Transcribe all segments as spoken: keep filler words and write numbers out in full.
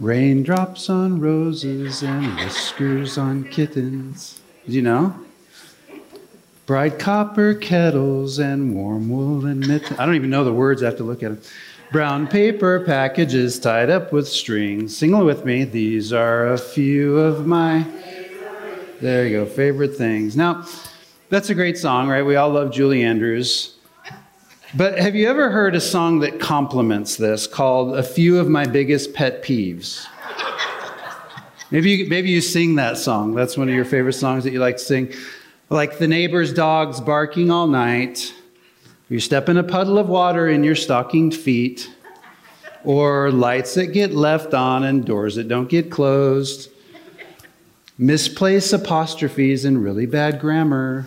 Raindrops on roses and whiskers on kittens. Do you know? Bright copper kettles and warm woolen mittens. I don't even know the words. I have to look at them. Brown paper packages tied up with strings. Sing along with me. These are a few of my... There you go. Favorite things. Now, that's a great song, right? We all love Julie Andrews. But have you ever heard a song that complements this called A Few of My Biggest Pet Peeves? Maybe you, maybe you sing that song. That's one of your favorite songs that you like to sing. Like the neighbor's dog's barking all night. You step in a puddle of water in your stockinged feet. Or lights that get left on and doors that don't get closed. Misplaced apostrophes and really bad grammar.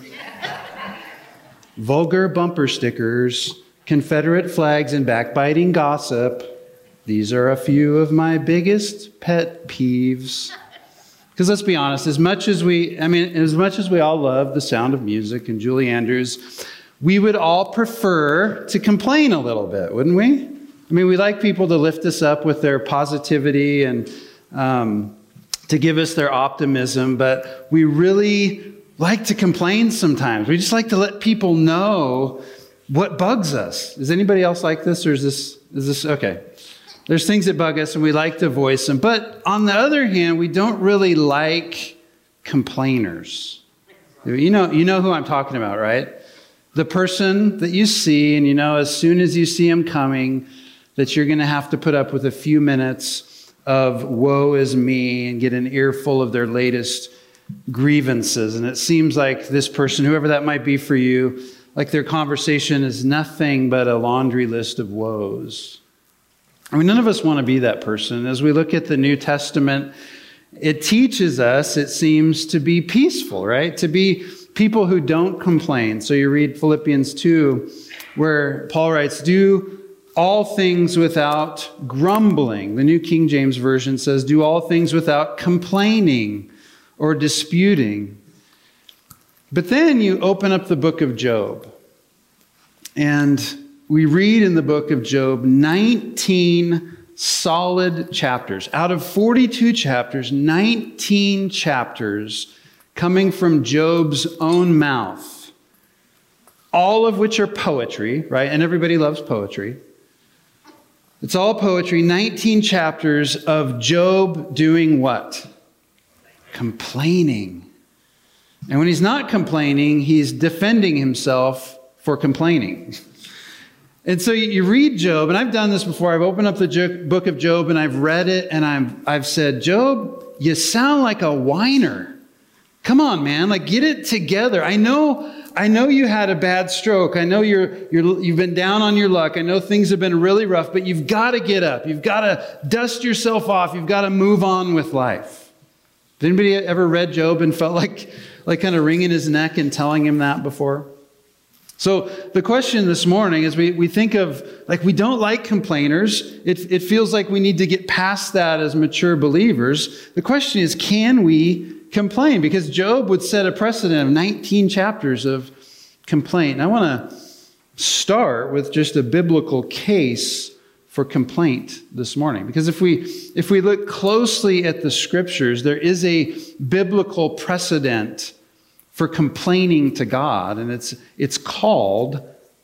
Vulgar bumper stickers, Confederate flags, and backbiting gossip. These are a few of my biggest pet peeves. Because let's be honest, as much as we, I mean, as much as we all love The Sound of Music and Julie Andrews, we would all prefer to complain a little bit, wouldn't we? I mean, we like people to lift us up with their positivity and um, to give us their optimism, but we really like to complain sometimes. We just like to let people know what bugs us. Is anybody else like this, or is this, is this, okay. There's things that bug us and we like to voice them. But on the other hand, we don't really like complainers. You know, you know who I'm talking about, right? The person that you see, and you know as soon as you see him coming, that you're going to have to put up with a few minutes of woe is me and get an earful of their latest grievances. And it seems like this person, whoever that might be for you, like their conversation is nothing but a laundry list of woes. I mean, none of us want to be that person. As we look at the New Testament, it teaches us, it seems, to be peaceful, right? To be people who don't complain. So you read Philippians two, where Paul writes, do all things without grumbling. The New King James Version says, do all things without complaining or disputing. But then you open up the book of Job, and we read in the book of Job nineteen solid chapters. Out of forty-two chapters, nineteen chapters coming from Job's own mouth, all of which are poetry, right? And everybody loves poetry. It's all poetry. nineteen chapters of Job doing what? Complaining. And when he's not complaining, he's defending himself for complaining. And so you read Job, and I've done this before. I've opened up the book of Job and I've read it, and I've, I've said, Job, you sound like a whiner. Come on, man, like get it together. I know, I know you had a bad stroke. I know you're, you're, you've been down on your luck. I know things have been really rough, but you've got to get up. You've got to dust yourself off. You've got to move on with life. Has anybody ever read Job and felt like, like kind of wringing his neck and telling him that before? So the question this morning is we, we think of, like, we don't like complainers. It, it feels like we need to get past that as mature believers. The question is, can we complain? Because Job would set a precedent of nineteen chapters of complaint. And I want to start with just a biblical case for complaint this morning. Because if we, if we look closely at the scriptures, there is a biblical precedent for complaining to God, and it's it's called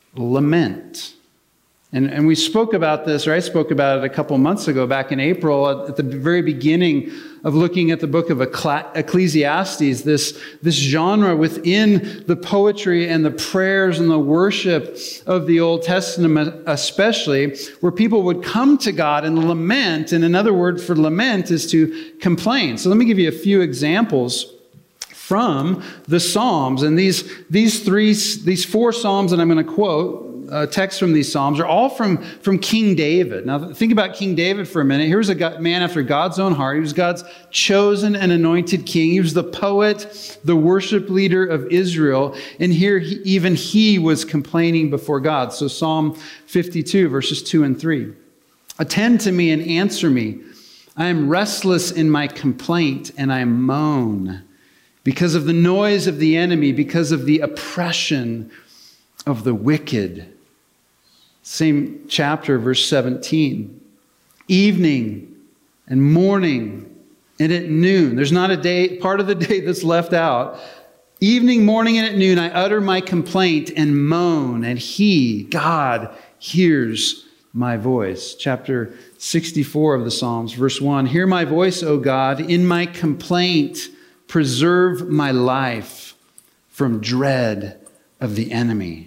lament. And, and we spoke about this, or I spoke about it a couple months ago, back in April, at the very beginning of looking at the book of Ecclesiastes, this, this genre within the poetry and the prayers and the worship of the Old Testament especially, where people would come to God and lament, and another word for lament is to complain. So let me give you a few examples from the Psalms. And these, these three, these four Psalms that I'm going to quote, uh, texts from these Psalms, are all from, from King David. Now, think about King David for a minute. Here's a God, man after God's own heart. He was God's chosen and anointed king. He was the poet, the worship leader of Israel. And here, he, even he was complaining before God. So Psalm fifty-two, verses two and three. Attend to me and answer me. I am restless in my complaint, and I moan because of the noise of the enemy, because of the oppression of the wicked. Same chapter, verse seventeen. Evening and morning and at noon. There's not a day, part of the day that's left out. Evening, morning, and at noon, I utter my complaint and moan, and he, God, hears my voice. Chapter sixty-four of the Psalms, verse one. Hear my voice, O God, in my complaint. Preserve my life from dread of the enemy.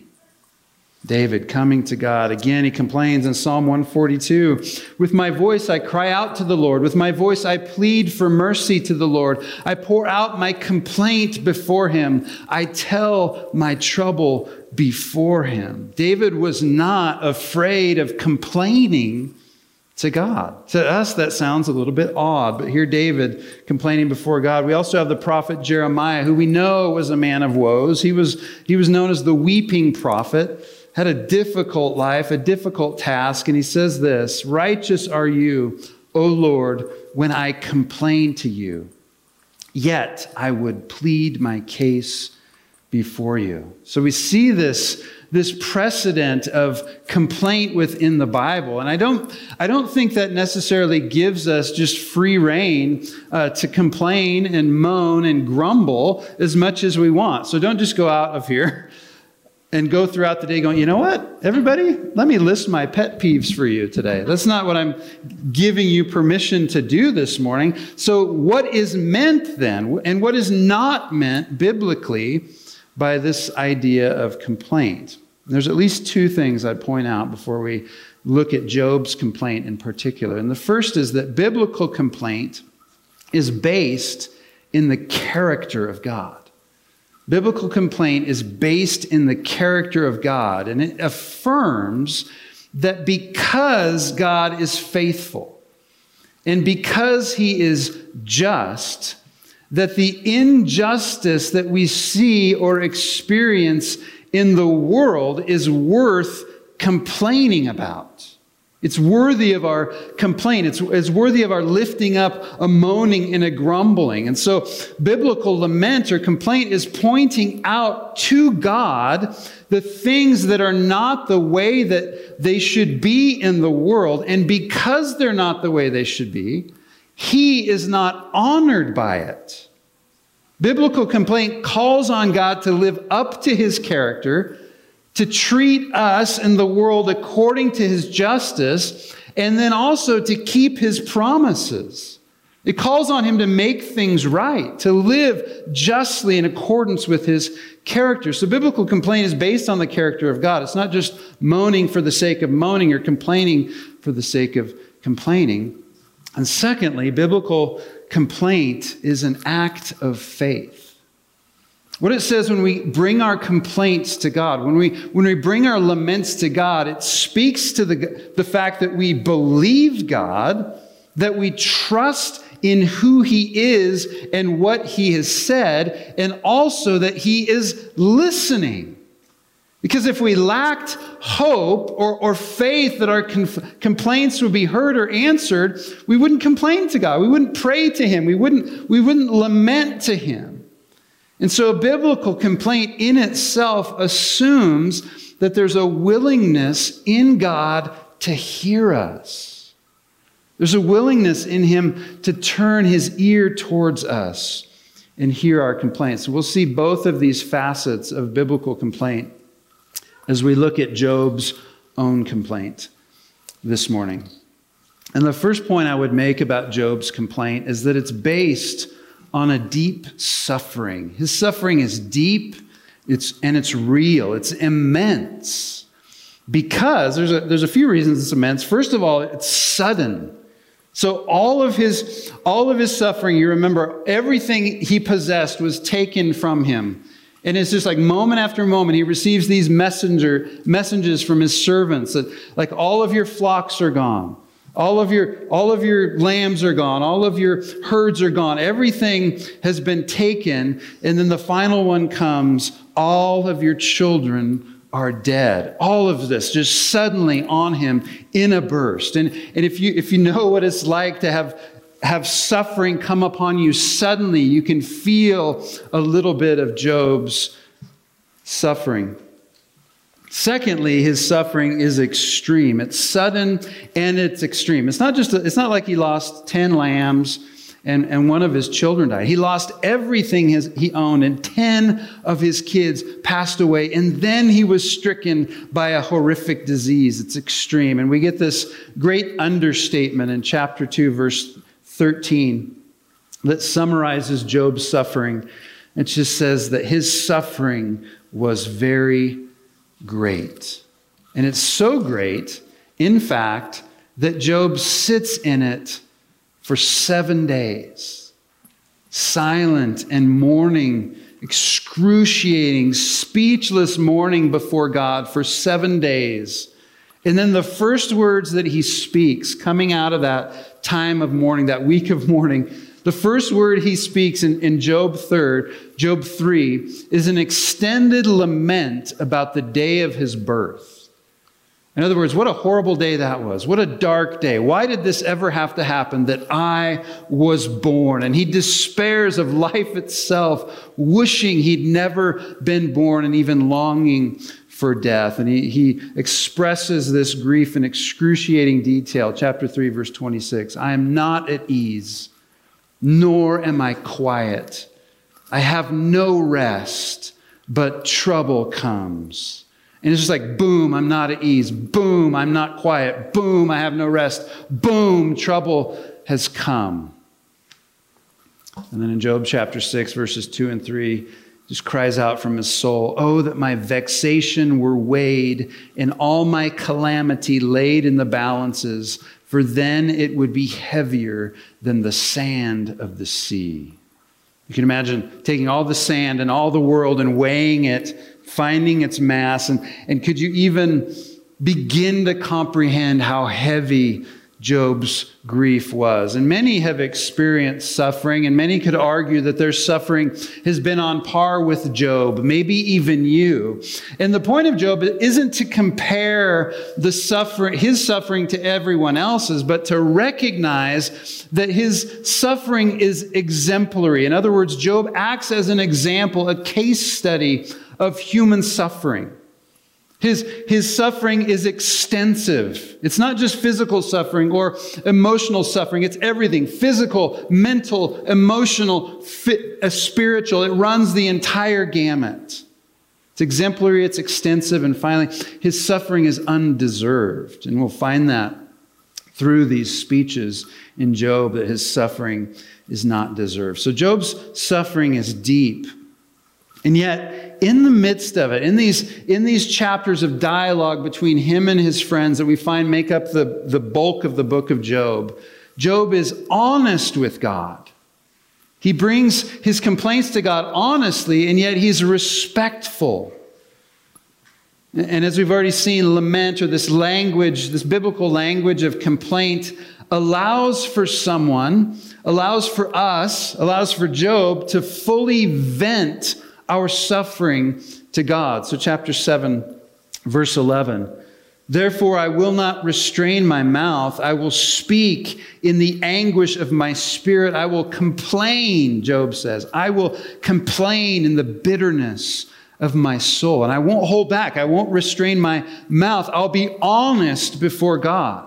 David coming to God. Again, he complains in Psalm one forty-two. With my voice I cry out to the Lord. With my voice I plead for mercy to the Lord. I pour out my complaint before him. I tell my trouble before him. David was not afraid of complaining to God. To us, that sounds a little bit odd, but here David complaining before God. We also have the prophet Jeremiah, who we know was a man of woes. He was, he was known as the weeping prophet, had a difficult life, a difficult task, and he says this, righteous are you, O Lord, when I complain to you, yet I would plead my case before you. So we see this this precedent of complaint within the Bible. And I don't, I don't think that necessarily gives us just free rein uh, to complain and moan and grumble as much as we want. So don't just go out of here and go throughout the day going, you know what, everybody, let me list my pet peeves for you today. That's not what I'm giving you permission to do this morning. So what is meant then, and what is not meant biblically by this idea of complaint? There's at least two things I'd point out before we look at Job's complaint in particular. And the first is that biblical complaint is based in the character of God. Biblical complaint is based in the character of God, and it affirms that because God is faithful and because he is just, that the injustice that we see or experience in the world is worth complaining about. It's worthy of our complaint. It's, it's worthy of our lifting up a moaning and a grumbling. And so biblical lament or complaint is pointing out to God the things that are not the way that they should be in the world. And because they're not the way they should be, he is not honored by it. Biblical complaint calls on God to live up to his character, to treat us and the world according to his justice, and then also to keep his promises. It calls on him to make things right, to live justly in accordance with his character. So biblical complaint is based on the character of God. It's not just moaning for the sake of moaning or complaining for the sake of complaining. And secondly, biblical complaint is an act of faith. What it says when we bring our complaints to God, when we, when we bring our laments to God, it speaks to the, the fact that we believe God, that we trust in who he is and what he has said, and also that he is listening. Because if we lacked hope or, or faith that our conf- complaints would be heard or answered, we wouldn't complain to God. We wouldn't pray to him. We wouldn't, we wouldn't lament to him. And so a biblical complaint in itself assumes that there's a willingness in God to hear us. There's a willingness in him to turn his ear towards us and hear our complaints. We'll see both of these facets of biblical complaint as we look at Job's own complaint this morning. And the first point I would make about Job's complaint is that it's based on a deep suffering. His suffering is deep, it's, and it's real, it's immense. Because there's a, there's a few reasons it's immense. First of all, it's sudden. So all of his, all of his suffering, you remember, everything he possessed was taken from him. And it's just like moment after moment, he receives these messenger messages from his servants that like all of your flocks are gone. All of your, all of your lambs are gone. All of your herds are gone. Everything has been taken. And then the final one comes. All of your children are dead. All of this just suddenly on him in a burst. And, and if you, if you know what it's like to have have suffering come upon you suddenly, you can feel a little bit of Job's suffering. Secondly, his suffering is extreme. It's sudden and it's extreme. It's not just, a, it's not like he lost ten lambs and, and one of his children died. He lost everything his, he owned, and ten of his kids passed away. And then he was stricken by a horrific disease. It's extreme. And we get this great understatement in chapter two, verse thirteen, that summarizes Job's suffering. It just says that his suffering was very great. And it's so great, in fact, that Job sits in it for seven days, silent and mourning, excruciating, speechless mourning before God for seven days. And then the first words that he speaks coming out of that time of mourning, that week of mourning, the first word he speaks in, in Job third, Job three, is an extended lament about the day of his birth. In other words, what a horrible day that was. What a dark day. Why did this ever have to happen that I was born? And he despairs of life itself, wishing he'd never been born and even longing for death. And he, he expresses this grief in excruciating detail. Chapter three, verse twenty-six. I am not at ease, nor am I quiet. I have no rest, but trouble comes. And it's just like, boom, I'm not at ease. Boom, I'm not quiet. Boom, I have no rest. Boom, trouble has come. And then in Job chapter six, verses two and three, just cries out from his soul, oh, that my vexation were weighed and all my calamity laid in the balances, for then it would be heavier than the sand of the sea. You can imagine taking all the sand and all the world and weighing it, finding its mass. And, and could you even begin to comprehend how heavy Job's grief was? And many have experienced suffering, and many could argue that their suffering has been on par with Job, maybe even you. And the point of Job isn't to compare the suffering, his suffering to everyone else's, but to recognize that his suffering is exemplary. In other words, Job acts as an example, a case study of human suffering. His, his suffering is extensive. It's not just physical suffering or emotional suffering. It's everything. Physical, mental, emotional, fit, uh, spiritual. It runs the entire gamut. It's exemplary, it's extensive, and finally, his suffering is undeserved. And we'll find that through these speeches in Job, that his suffering is not deserved. So Job's suffering is deep. And yet, in the midst of it, in these, in these chapters of dialogue between him and his friends that we find make up the, the bulk of the book of Job, Job is honest with God. He brings his complaints to God honestly, and yet he's respectful. And as we've already seen, lament, or this language, this biblical language of complaint, allows for someone, allows for us, allows for Job to fully vent our suffering to God. So chapter seven, verse eleven. Therefore I will not restrain my mouth. I will speak in the anguish of my spirit. I will complain, Job says. I will complain in the bitterness of my soul. And I won't hold back. I won't restrain my mouth. I'll be honest before God.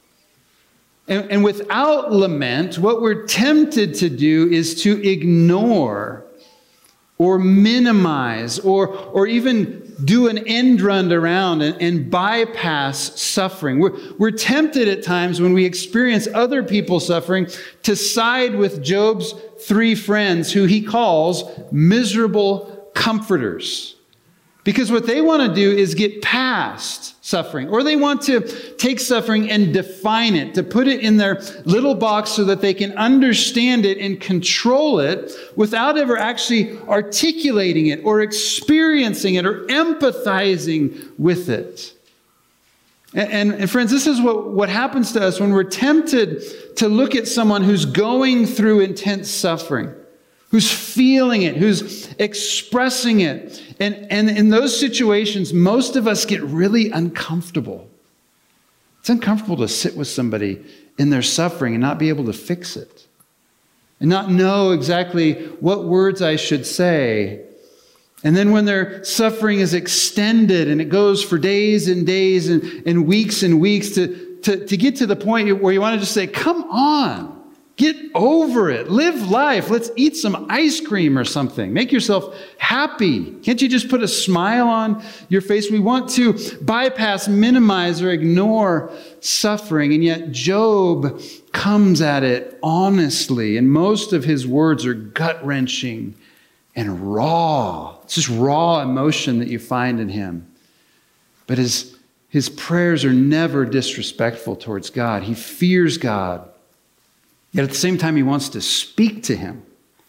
And, and without lament, what we're tempted to do is to ignore or minimize, or, or even do an end run around and, and bypass suffering. We're, we're tempted at times when we experience other people's suffering to side with Job's three friends, who he calls miserable comforters. Because what they want to do is get past suffering, or they want to take suffering and define it, to put it in their little box so that they can understand it and control it without ever actually articulating it or experiencing it or empathizing with it. And, and, and friends, this is what, what happens to us when we're tempted to look at someone who's going through intense suffering, who's feeling it, who's expressing it. And, and in those situations, most of us get really uncomfortable. It's uncomfortable to sit with somebody in their suffering and not be able to fix it, and not know exactly what words I should say. And then when their suffering is extended and it goes for days and days and, and weeks and weeks to, to, to get to the point where you want to just say, come on, get over it. Live life. Let's eat some ice cream or something. Make yourself happy. Can't you just put a smile on your face? We want to bypass, minimize, or ignore suffering. And yet Job comes at it honestly. And most of his words are gut-wrenching and raw. It's just raw emotion that you find in him. But his, his prayers are never disrespectful towards God. He fears God. Yet at the same time, he wants to speak to him.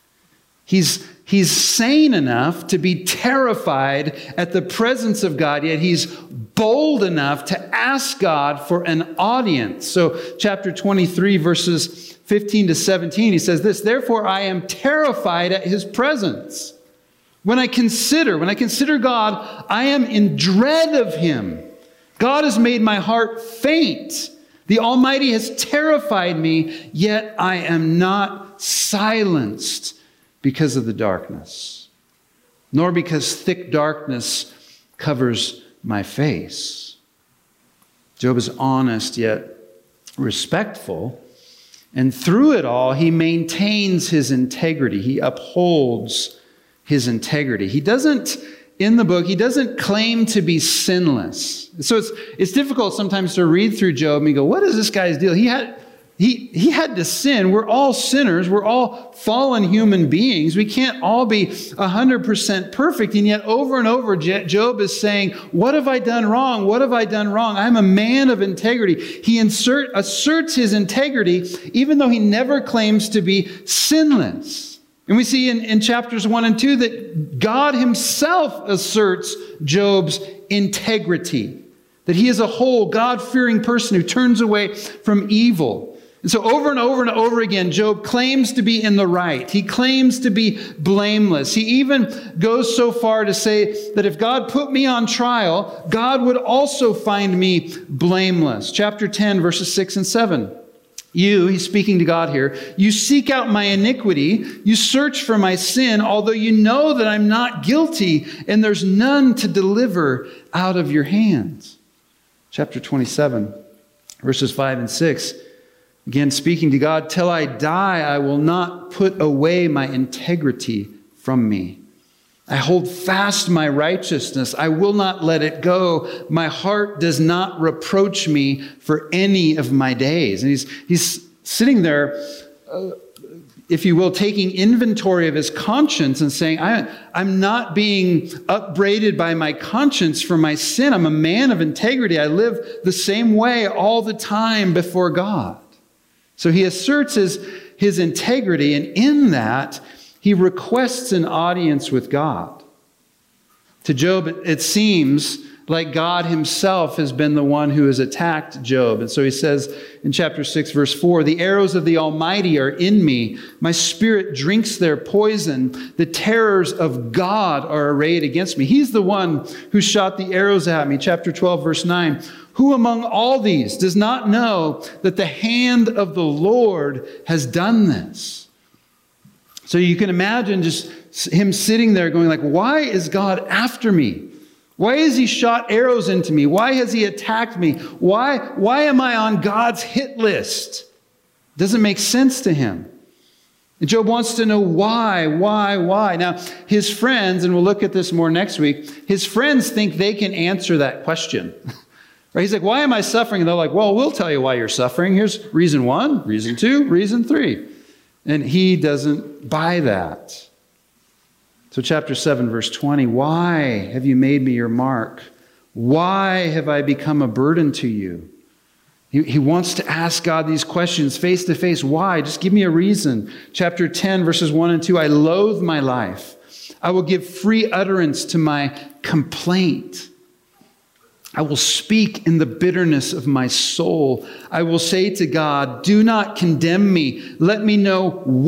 He's, he's sane enough to be terrified at the presence of God, yet he's bold enough to ask God for an audience. So chapter twenty-three, verses fifteen to seventeen, he says this, "Therefore I am terrified at his presence. When I consider, when I consider God, I am in dread of him. God has made my heart faint. The Almighty has terrified me, yet I am not silenced because of the darkness, nor because thick darkness covers my face." Job is honest yet respectful, and through it all, he maintains his integrity. He upholds his integrity. He doesn't, in the book, he doesn't claim to be sinless. So it's it's difficult sometimes to read through Job and go, what is this guy's deal? He had he he had to sin. We're all sinners. We're all fallen human beings. We can't all be one hundred percent perfect. And yet over and over, Job is saying, what have I done wrong? What have I done wrong? I'm a man of integrity. He insert, asserts his integrity even though he never claims to be sinless. And we see in, in chapters one and two that God himself asserts Job's integrity, that he is a whole, God-fearing person who turns away from evil. And so over and over and over again, Job claims to be in the right. He claims to be blameless. He even goes so far to say that if God put me on trial, God would also find me blameless. Chapter ten, verses six and seven. You, he's speaking to God here, you seek out my iniquity, you search for my sin, although you know that I'm not guilty, and there's none to deliver out of your hands. Chapter twenty-seven, verses five and six. Again, speaking to God, till I die, I will not put away my integrity from me. I hold fast my righteousness. I will not let it go. My heart does not reproach me for any of my days. And he's, he's sitting there, uh, if you will, taking inventory of his conscience and saying, I, I'm not being upbraided by my conscience for my sin. I'm a man of integrity. I live the same way all the time before God. So he asserts his, his integrity, and in that, he requests an audience with God. To Job, it seems like God himself has been the one who has attacked Job. And so he says in chapter six, verse four, "The arrows of the Almighty are in me. My spirit drinks their poison. The terrors of God are arrayed against me." He's the one who shot the arrows at me. Chapter twelve, verse nine, "Who among all these does not know that the hand of the Lord has done this?" So you can imagine just him sitting there going like, why is God after me? Why has he shot arrows into me? Why has he attacked me? Why, why am I on God's hit list? It doesn't make sense to him. And Job wants to know why, why, why. Now, his friends, and we'll look at this more next week, his friends think they can answer that question. Right? He's like, why am I suffering? And they're like, well, we'll tell you why you're suffering. Here's reason one, reason two, reason three. And he doesn't buy that. So chapter seven, verse twenty, "Why have you made me your mark? Why have I become a burden to you?" He, he wants to ask God these questions face to face. Why? Just give me a reason. Chapter ten, verses one and two, "I loathe my life. I will give free utterance to my complaint. I will speak in the bitterness of my soul. I will say to God, do not condemn me. Let me know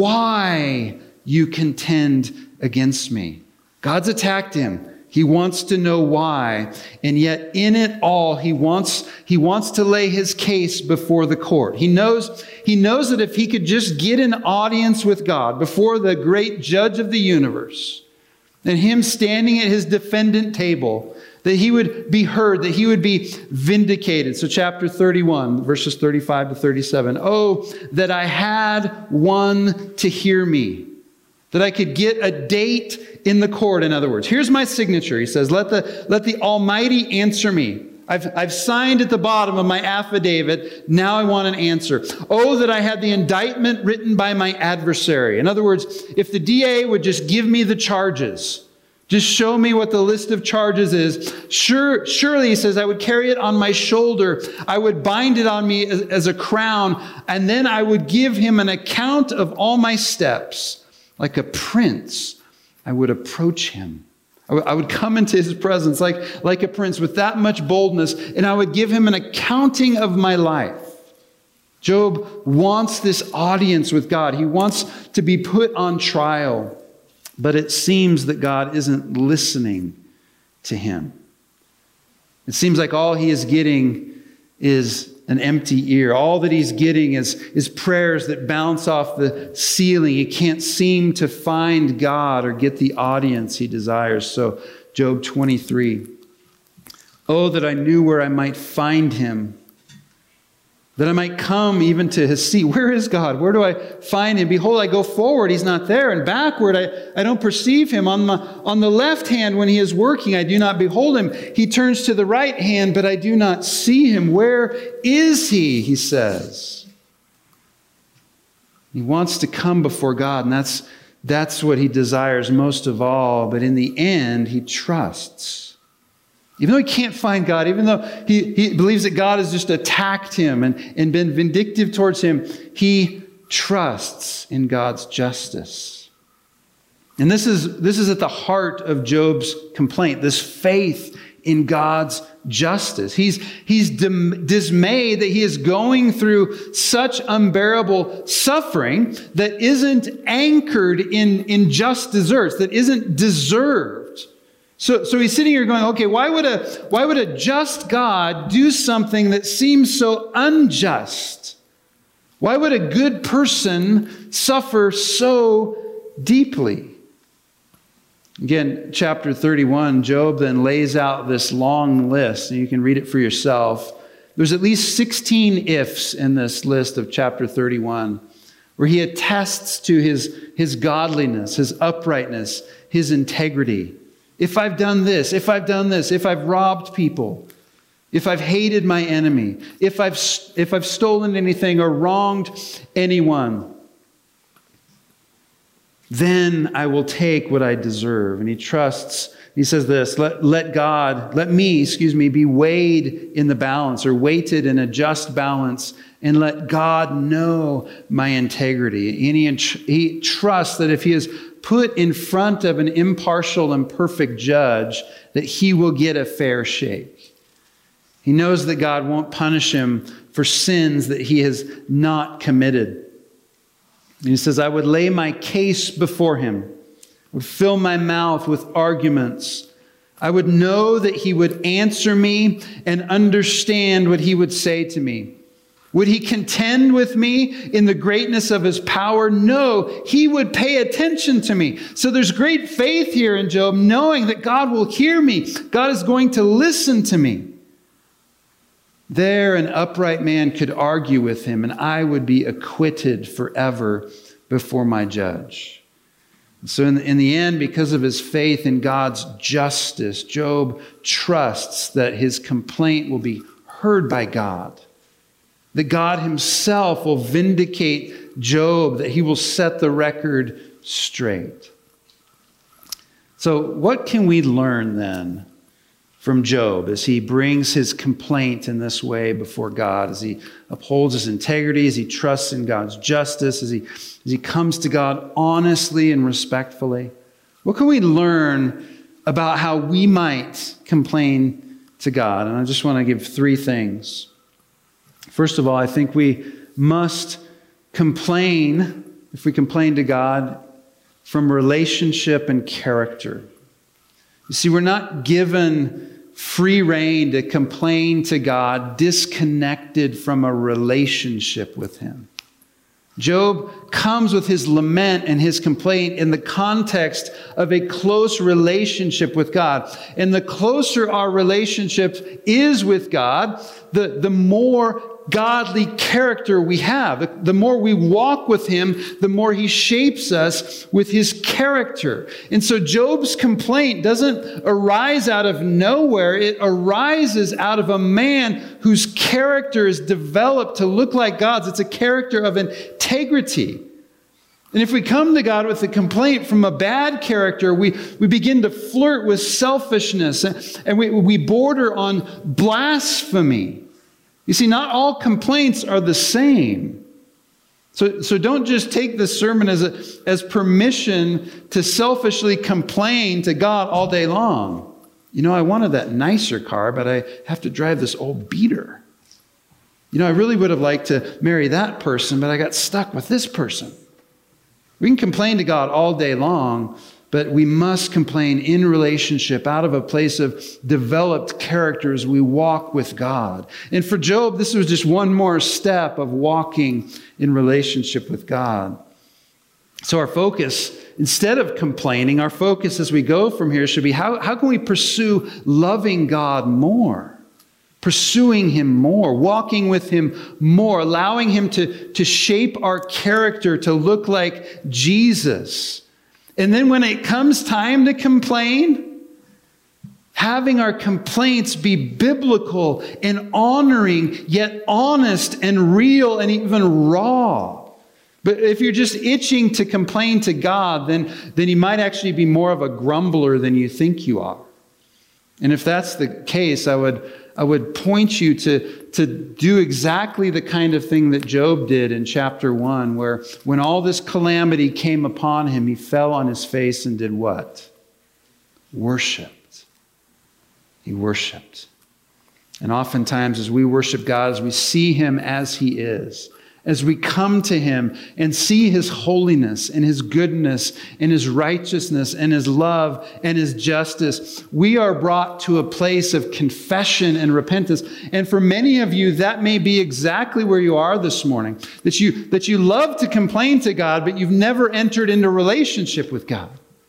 why you contend against me." God's attacked him. He wants to know why. And yet in it all, he wants, he wants to lay his case before the court. He knows, he knows that if he could just get an audience with God before the great judge of the universe, and him standing at his defendant table, that he would be heard, that he would be vindicated. So chapter thirty-one, verses thirty-five to thirty-seven. Oh, that I had one to hear me, that I could get a date in the court, in other words. Here's my signature. He says, let the, let the Almighty answer me. I've, I've signed at the bottom of my affidavit. Now I want an answer. Oh, that I had the indictment written by my adversary. In other words, if the D A would just give me the charges, just show me what the list of charges is. Sure, surely, he says, I would carry it on my shoulder. I would bind it on me as, as a crown, and then I would give him an account of all my steps. Like a prince, I would approach him. I would come into his presence like, like a prince with that much boldness, and I would give him an accounting of my life. Job wants this audience with God. He wants to be put on trial, but it seems that God isn't listening to him. It seems like all he is getting is an empty ear. All that he's getting is, is prayers that bounce off the ceiling. He can't seem to find God or get the audience he desires. So Job twenty-three. Oh, that I knew where I might find him, that I might come even to his seat. Where is God? Where do I find him? Behold, I go forward, he's not there, and backward, I, I don't perceive him. On, my, on the left hand, when he is working, I do not behold him. He turns to the right hand, but I do not see him. Where is he? He says. He wants to come before God, and that's, that's what he desires most of all. But in the end, he trusts. Even though he can't find God, even though he, he believes that God has just attacked him and, and been vindictive towards him, he trusts in God's justice. And this is, this is at the heart of Job's complaint, this faith in God's justice. He's, he's dim, dismayed that he is going through such unbearable suffering that isn't anchored in, in just deserts, that isn't deserved. So, so he's sitting here going, okay, why would a, why would a just God do something that seems so unjust? Why would a good person suffer so deeply? Again, chapter thirty-one, Job then lays out this long list, and you can read it for yourself. There's at least sixteen ifs in this list of chapter thirty-one, where he attests to his, his godliness, his uprightness, his integrity. If I've done this, if I've done this, if I've robbed people, if I've hated my enemy, if I've, if I've stolen anything or wronged anyone, then I will take what I deserve. And he trusts, he says this, let, let God, let me, excuse me, be weighed in the balance or weighted in a just balance, and let God know my integrity. And he, he trusts that if he is put in front of an impartial and perfect judge, that he will get a fair shake. He knows that God won't punish him for sins that he has not committed. And he says, I would lay my case before him, would fill my mouth with arguments. I would know that he would answer me and understand what he would say to me. Would he contend with me in the greatness of his power? No, he would pay attention to me. So there's great faith here in Job, knowing that God will hear me. God is going to listen to me. There, an upright man could argue with him, and I would be acquitted forever before my judge. So in the, in the end, because of his faith in God's justice, Job trusts that his complaint will be heard by God. That God himself will vindicate Job, that he will set the record straight. So what can we learn then from Job as he brings his complaint in this way before God, as he upholds his integrity, as he trusts in God's justice, as he, as he comes to God honestly and respectfully? What can we learn about how we might complain to God? And I just want to give three things. First of all, I think we must complain, if we complain to God, from relationship and character. You see, we're not given free rein to complain to God disconnected from a relationship with him. Job comes with his lament and his complaint in the context of a close relationship with God. And the closer our relationship is with God, the, the more godly character we have. The, the more we walk with him, the more he shapes us with his character. And so Job's complaint doesn't arise out of nowhere. It arises out of a man whose character is developed to look like God's. It's a character of integrity. And if we come to God with a complaint from a bad character, we, we begin to flirt with selfishness, and we, we border on blasphemy. You see, not all complaints are the same. So, so don't just take this sermon as, a, as permission to selfishly complain to God all day long. You know, I wanted that nicer car, but I have to drive this old beater. You know, I really would have liked to marry that person, but I got stuck with this person. We can complain to God all day long, but we must complain in relationship out of a place of developed characters. We walk with God. And for Job, this was just one more step of walking in relationship with God. So our focus, instead of complaining, our focus as we go from here should be how, how can we pursue loving God more? Pursuing him more, walking with him more, allowing him to, to shape our character to look like Jesus. And then when it comes time to complain, having our complaints be biblical and honoring, yet honest and real and even raw. But if you're just itching to complain to God, then, then you might actually be more of a grumbler than you think you are. And if that's the case, I would, I would point you to, to do exactly the kind of thing that Job did in chapter one, where when all this calamity came upon him, he fell on his face and did what? Worshipped. He worshipped. And oftentimes as we worship God, as we see him as he is, as we come to him and see his holiness and his goodness and his righteousness and his love and his justice, we are brought to a place of confession and repentance. And for many of you, that may be exactly where you are this morning. That you, that you love to complain to God, but you've never entered into relationship with God.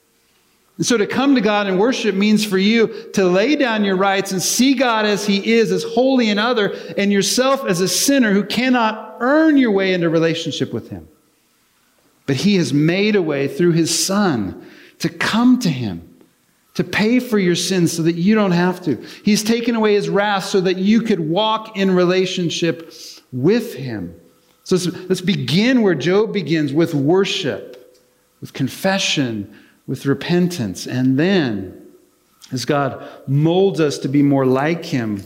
And so to come to God and worship means for you to lay down your rights and see God as he is, as holy and other, and yourself as a sinner who cannot earn your way into relationship with him. But he has made a way through his Son to come to him, to pay for your sins so that you don't have to. He's taken away his wrath so that you could walk in relationship with him. So let's, let's begin where Job begins, with worship, with confession, with repentance. And then, as God molds us to be more like him,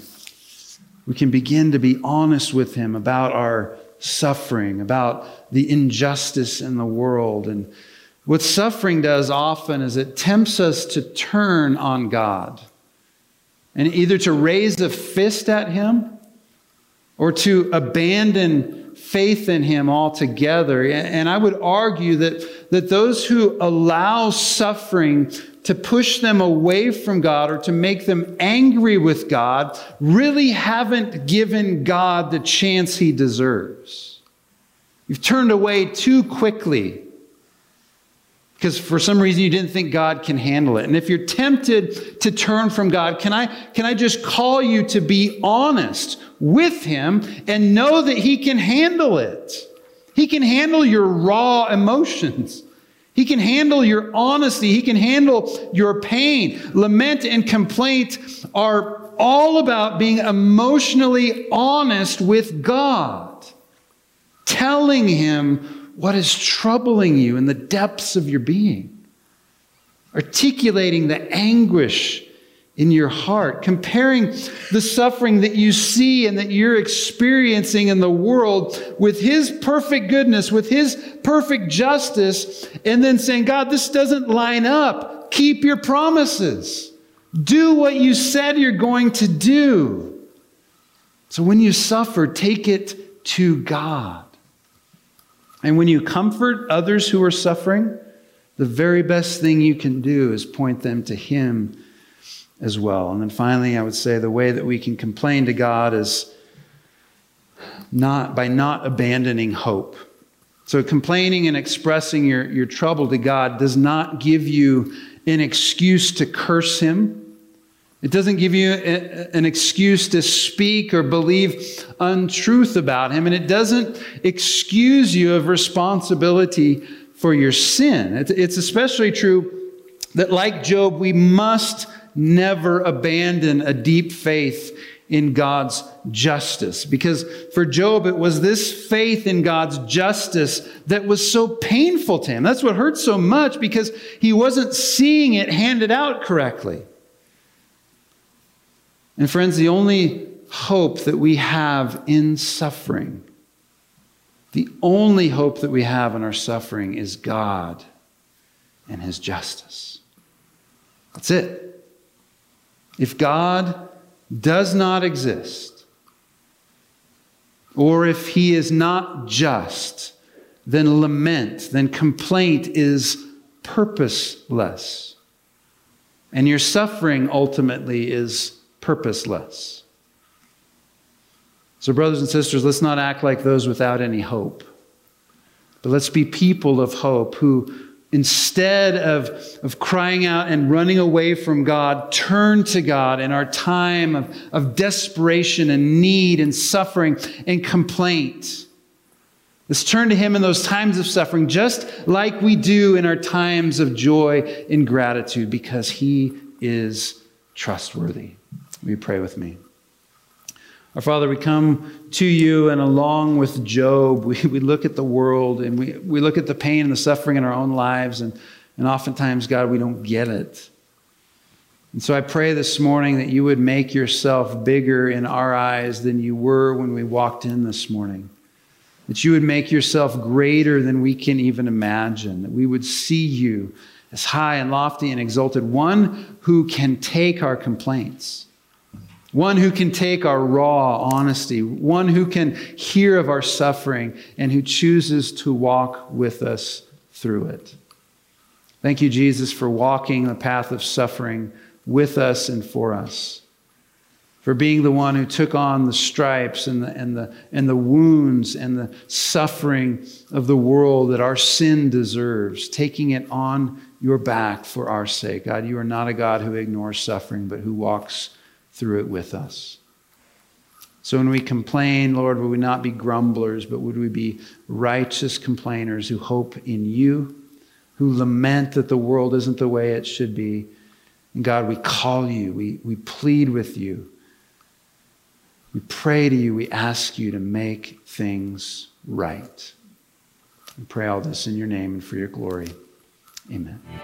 we can begin to be honest with him about our suffering, about the injustice in the world. And what suffering does often is it tempts us to turn on God and either to raise a fist at him or to abandon faith in him altogether. And I would argue that, that those who allow suffering to push them away from God or to make them angry with God really haven't given God the chance he deserves. You've turned away too quickly because for some reason you didn't think God can handle it. And if you're tempted to turn from God, can I, can I just call you to be honest with him and know that he can handle it? He can handle your raw emotions. He can handle your honesty. He can handle your pain. Lament and complaint are all about being emotionally honest with God, telling him what is troubling you in the depths of your being, articulating the anguish in your heart, comparing the suffering that you see and that you're experiencing in the world with his perfect goodness, with his perfect justice, and then saying, God, this doesn't line up. Keep your promises. Do what you said you're going to do. So when you suffer, take it to God. And when you comfort others who are suffering, the very best thing you can do is point them to him as well. And then finally, I would say the way that we can complain to God is not by not abandoning hope. So complaining and expressing your, your trouble to God does not give you an excuse to curse him. It doesn't give you a, an excuse to speak or believe untruth about him. And it doesn't excuse you of responsibility for your sin. It's, it's especially true that, like Job, we must never abandon a deep faith in God's justice. Because for Job, it was this faith in God's justice that was so painful to him. That's what hurt so much, because he wasn't seeing it handed out correctly. And friends, the only hope that we have in suffering, the only hope that we have in our suffering is God and his justice. That's it. If God does not exist, or if he is not just, then lament, then complaint is purposeless. And your suffering ultimately is purposeless. So, brothers and sisters, let's not act like those without any hope. But let's be people of hope who, instead of, of crying out and running away from God, turn to God in our time of, of desperation and need and suffering and complaint. Let's turn to him in those times of suffering, just like we do in our times of joy and gratitude, because he is trustworthy. Will you pray with me? Our Father, we come to you, and along with Job, we, we look at the world, and we, we look at the pain and the suffering in our own lives, and, and oftentimes, God, we don't get it. And so I pray this morning that you would make yourself bigger in our eyes than you were when we walked in this morning. That you would make yourself greater than we can even imagine. That we would see you as high and lofty and exalted, one who can take our complaints. One who can take our raw honesty, one who can hear of our suffering and who chooses to walk with us through it. Thank you, Jesus, for walking the path of suffering with us and for us. For being the one who took on the stripes and the, and the, and the wounds and the suffering of the world that our sin deserves, taking it on your back for our sake. God, you are not a God who ignores suffering, but who walks through it with us. So when we complain, Lord, would we not be grumblers, but would we be righteous complainers who hope in you, who lament that the world isn't the way it should be. And God, we call you, we, we plead with you. We pray to you, we ask you to make things right. We pray all this in your name and for your glory. Amen.